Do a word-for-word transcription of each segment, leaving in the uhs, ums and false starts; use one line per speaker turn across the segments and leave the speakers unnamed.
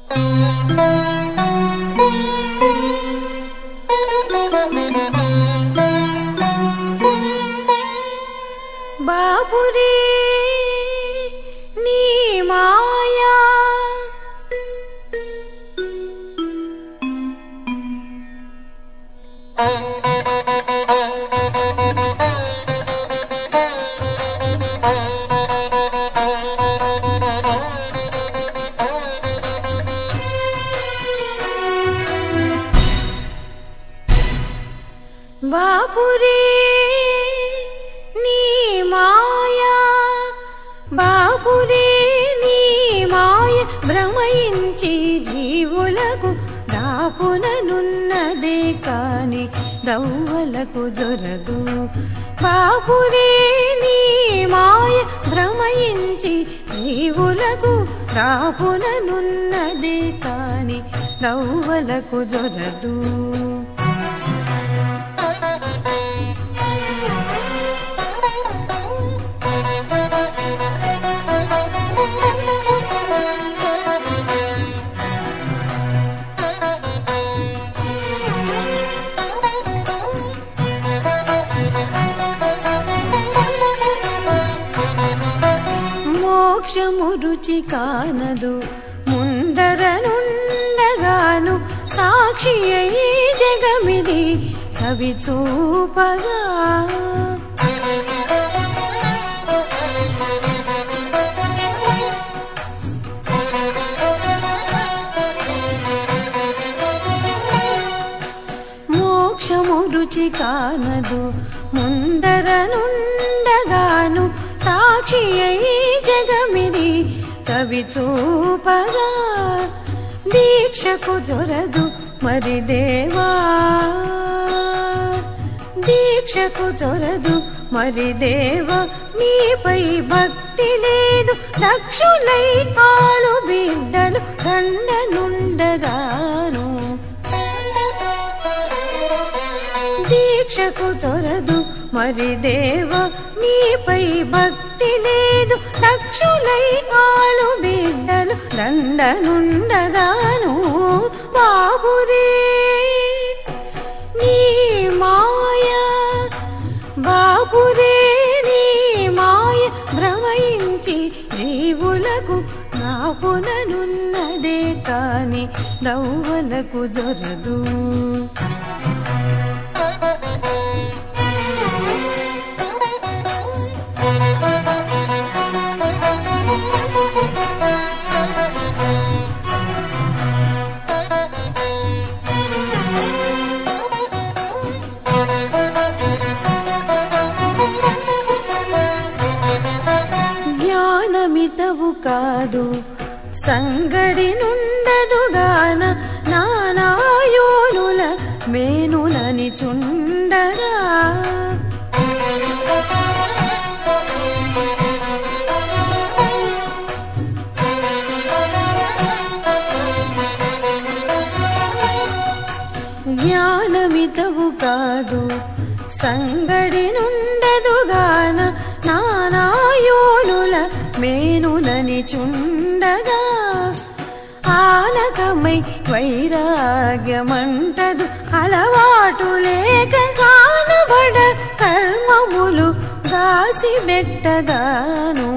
బాపురే నీ మాయా బాపురే నీ మాయా బాపురే నీ మాయ భ్రమయించి జీవులకు దాపుననున్నదే కాని దౌవలకు జొరదు బాపురే నీ మాయ భ్రమయించి జీవులకు దాపుననున్నదే కాని దౌవలకు జొరదు మోక్షము రుచి కానదు ముందరనుండగాను సాక్షి అయి జగమిది చవి చూపగా మోక్షము రుచి కానదు ముందరనుండగాను సాక్షి అయి జగమిది చవి చూపగా దీక్షకు జొరదు మరి దేవా దీక్షకు జొరదు మరి దేవా నీపై భక్తి లేదు దక్షులై ఆలు బిడ్డలు దండనుండగాను దీక్షకు జొరదు మరి దేవ నీపై భక్తి లేదు దక్షులై ఆలు బిడ్డలు దండనుండగాను బాపురే నీ మాయా బాపురే నీ మాయ భ్రమయించి జీవులకు నాపుననున్నదే కాని దౌవలకు జొరదు జ్ఞానమితవు కాదు సంగడి నుండదుగాన నానాయోనుల మేనులని చుండగా జ్ఞానమితవు కాదు సంగడి నుండదుగాన నానాయోనుల మేనులని చుండగా ఆనకమై వైరాగ్యమంటదు అలవాటు లేక కానబడ కర్మములు దాసి బెట్టగాను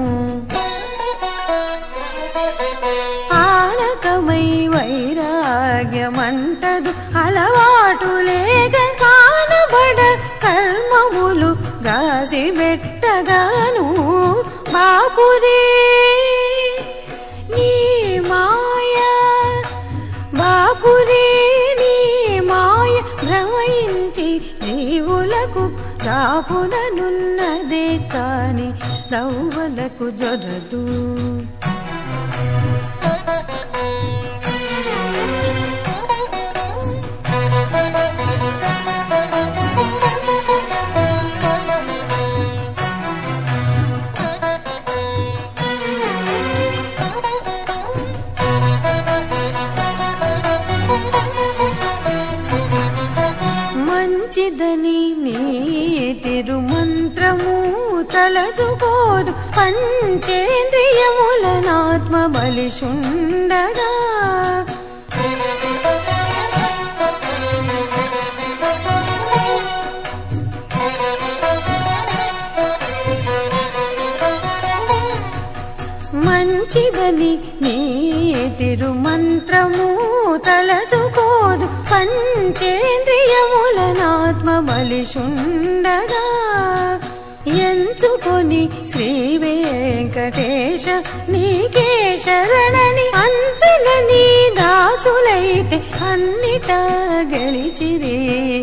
ఆనకమై వైరాగ్యమంటదు అలవాటు లేక కానబడ కర్మములు దాసి బెట్టగాను బాపురే నీ మాయా బాపురే నీ మాయ భ్రమయించి జీవులకు దాపుననున్నదే కాని దౌవలకు జొరదు మంచిదని నీ తిరుమంత్రము తలచుకోదు పంచేంద్రియములనాత్మ బలిషుండగా ఎంచుకొని నీ తిరుమంత్రము తలచుకోదు పంచేంద్రియములనాత్మ బలిషుండగా ఎంచుకొని శ్రీ వెంకటేశ నీకే శరణని అంచెల నీ దాసులైతే అన్నిట గెలిచిరే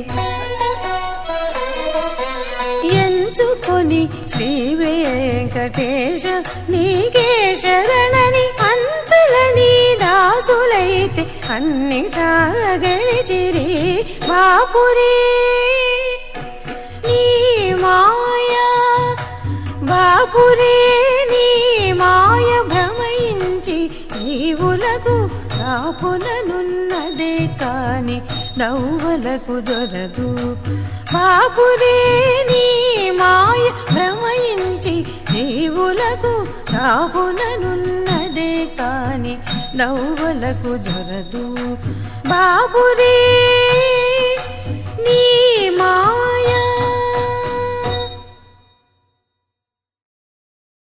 ఎంచుకొని శ్రీ వెంకటేశ నీకే శరణని అంచెల నీ దాసులైతే అన్నిట గెలిచిరే బాపురే నీ మాయా బాపురే నీ మాయ భ్రమయించి జీవులకు దాపుననున్నదే కాని దౌవలకు దొరదు బాపురే నీ మాయ భ్రమయించి జీవులకు దాపుననున్నదే కాని దౌవలకు దొరదు బాపురే